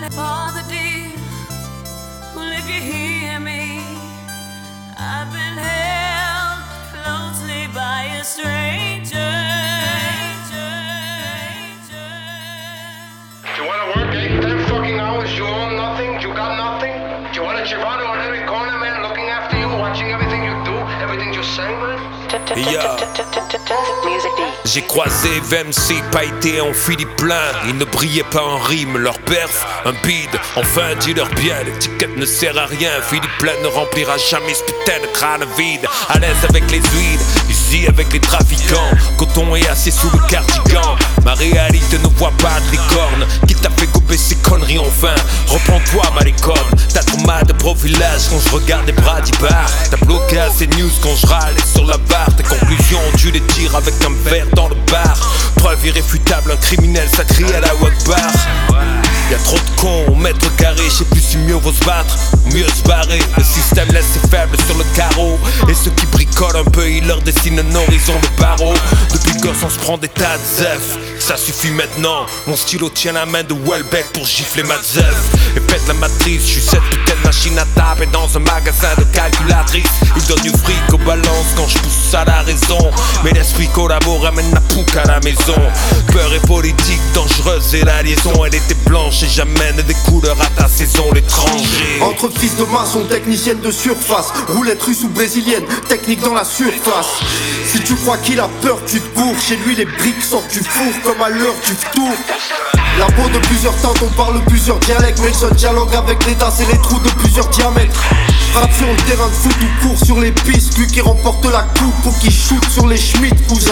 For the deep, well if you hear me, I've been held closely by a stranger. You wanna work 8, 10 fucking hours, you own nothing, you got nothing? Do you want a Giovanni on every corner, man, looking after you, watching everything you do, everything you say, man? J'ai croisé VMC, Païté en Philippe plein. Ils ne brillaient pas en rime, leur perf, un bide. Enfin, dis-leur bien, l'étiquette ne sert à rien. Philippe plein ne remplira jamais ce putain de crâne vide. À l'aise avec les huiles, ici avec les trafiquants. Coton est assis sous le cardigan. Ma réalité ne voit pas de licorne. Qui t'a fait gober ces conneries enfin? Reprends-toi, Malécom. T'as trop mal de profilage quand je regarde les bras d'Ibar. T'as bloqué à ces news quand je râle sur la barre. Tes conclusions, tu les tires avec un verre dans le bar. Preuve irréfutable, un criminel sacré à la Wakbar. Y'a trop de cons au mètre carré, je sais plus si mieux vaut se battre ou mieux se barrer. Le système laisse ses faibles sur le carreau. Et ceux qui bricolent un peu, ils leur dessinent un horizon de barreaux. Depuis gosse on se prend des tas de zef. Ça suffit maintenant, mon stylo tient la main de Welbeck pour gifler ma zeuf. Et pète la matrice, je suis cette putain de machine à taper dans un magasin de calculatrice. Il donne du fric aux balances quand je pousse à la raison. Mais l'esprit collabore, ramène la pouque à la maison. Peur et politique dangereuse et la liaison, elle était blanche et j'amène des couleurs à ta saison, l'étranger. Entre fils de maçon, technicienne de surface, roulette russe ou brésilienne, technique dans la surface. Si tu crois qu'il a peur, tu te bourres. Chez lui les briques sortent du four comme à l'heure du tour. La peau de plusieurs teintes, on parle plusieurs dialectes. Mais le seul dialogue avec l'État, c'est les trous de plusieurs diamètres. Frappe sur le terrain de foot ou court sur les pistes. Lui qui remporte la coupe pour qu'il shoot sur les Schmitt, cousin.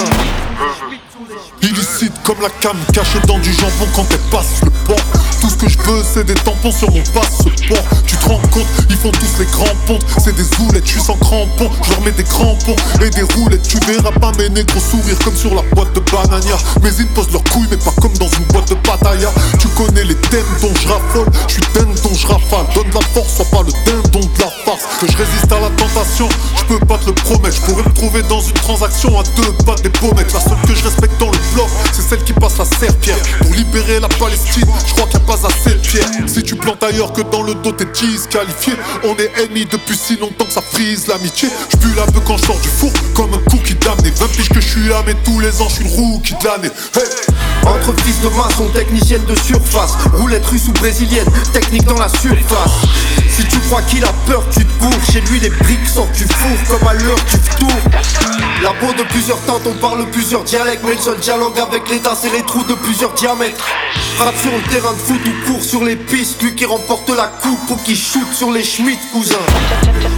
Illicite comme la cam cachée dans du jambon quand elle passe le pont. Tout ce que je veux c'est des tampons sur mon passeport. Tu te rends compte, ils font tous les grands pontes. C'est des zoulettes, je suis sans crampons. Je leur mets des crampons et des roulettes. Tu verras pas mes négros sourire comme sur la boîte de Banania. Mais ils posent leurs couilles mais pas comme dans une boîte de pataya. Tu connais les thèmes dont je raffole. Je suis dingue dont je rafale. Donne la force, sois pas le dindon de la farce. Que je résiste à la tentation, je peux pas te le promettre. Je pourrais me trouver dans une transaction à 2 pas des pommettes. La seule que je respecte dans le bloc, c'est celle qui passe la serpillère. Pour libérer la Palestine, je crois qu'il n'y a pas assez de pierre. Si tu plantes ailleurs que dans le dos, t'es disqualifié. On est ennemis depuis si longtemps que ça frise l'amitié. Je pue la peu quand je sors du four, comme un cookie damné. 20 piges que je suis là, mais tous les ans je suis le rookie de l'année. Hey. Entre fils de maçon, technicienne de surface, roulette russe ou brésilienne, technique dans la surface. Si tu crois qu'il a peur, tu te bourres. Chez lui les briques sortent du four comme à l'heure du tour. La peau de plusieurs teintes, on parle plusieurs dialectes. Mais le seul dialogue avec l'État, c'est les trous de plusieurs diamètres. Frappe sur le terrain de foot ou court sur les pistes. Lui qui remporte la coupe pour qu'il shoot sur les Schmitt, cousin.